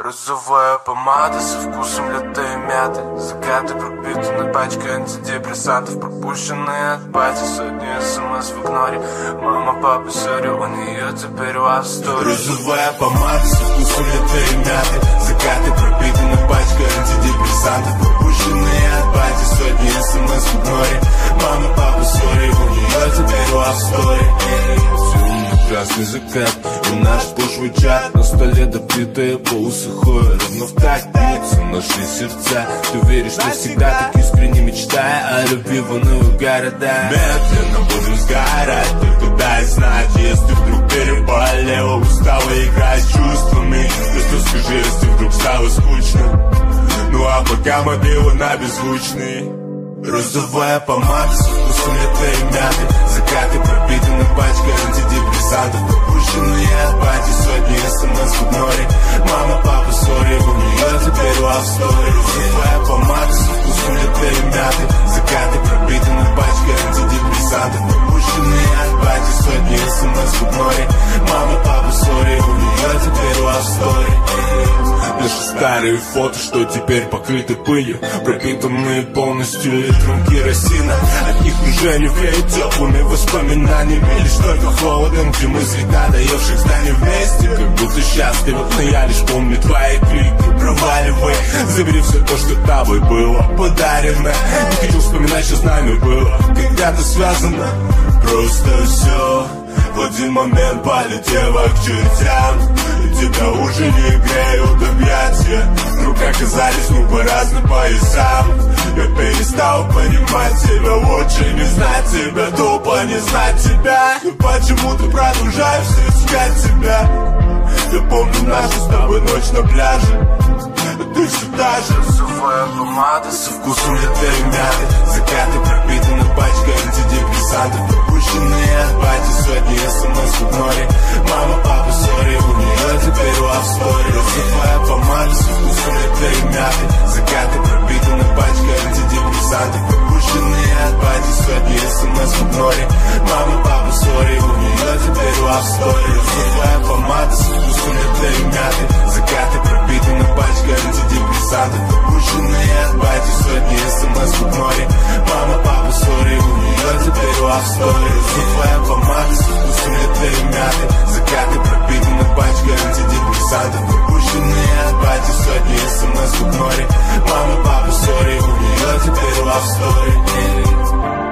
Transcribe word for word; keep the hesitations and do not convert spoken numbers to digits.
Розовая помада со вкусом лета и мяты. Закаты пропитаны пачкой антидепрессантов. Пропущенные от бати сотни смс в игноре. Мама, папа, сори, у нее теперь love story. Розовая помада со вкусом лета и мяты. Закаты пропитаны пачкой антидепрессантов. Пропущенные от бати сотни смс в игноре. Мама, папа, сори, у нее теперь love story. Красный закат и наш пошлый чат. На столе допитые полусухое, ровно в такт бьются наши сердца. Ты веришь, что всегда так искренне мечтая о любви в унылых городах. Медленно будем сгорать, только дай знать, если вдруг переболела, устала играть с чувствами. Ты что скажи, если вдруг стало скучно? Ну а пока мобила на беззвучный. Розовая помада со вкусом лета и мяты. Закаты пропитаны пачкой антидепрессантов. Пропущенные от бати сотни смс в игноре. Мама, папа, сори, у нее теперь love story. Розовая помада со вкусом лета и мяты. Закаты пропитаны пачкой антидепрессантов. Пропущенные от бати сотни смс в игноре. Мама, папа, сори, у нее теперь love story. Наши старые фото, что теперь покрыты пылью, пропитанные полностью литром керосина. От них уже не веет теплыми воспоминаниями, лишь только холодом, где мысли надоевших зданий вместе. Как будто счастливы, но я лишь помню твои крики. Проваливай, забери все то, что тобой было подарено. Не хочу вспоминать, что с нами было когда-то связано. Просто все в один момент полетело к чертям. И тебя уже не греют объятия. Вдруг оказались мы по разным поясам. Я перестал понимать тебя, лучше не знать тебя, тупо не знать тебя. И почему ты продолжаешь искать тебя? Я помню нашу с тобой ночь на пляже. Ты всегда же розовая помада со вкусом лета и мяты. Закаты пропитаны пачкой антидепрессантов. Пропущенные от бати сотни смс в игноре. Мама, папа, сори, у нее теперь love story. Розовая помада со вкусом лета и мяты. Закаты пропитаны пачкой антидепрессантов. Пропущенные от бати сотни смс в игноре. Мама, папа, сори, у нее теперь love story. Розовая помада со вкусом лета и мяты. Закаты пропитаны пачкой антидепрессантов. Пропущенные от бати сотни смс в игноре. Мама, папа, сори, у нее теперь love story. Розовая помада со вкусом лета и мяты. Закаты пропитаны пачкой антидепрессантов. Пропущенные от бати сотни смс в игноре. Мама, папа, сори, у нее теперь love story.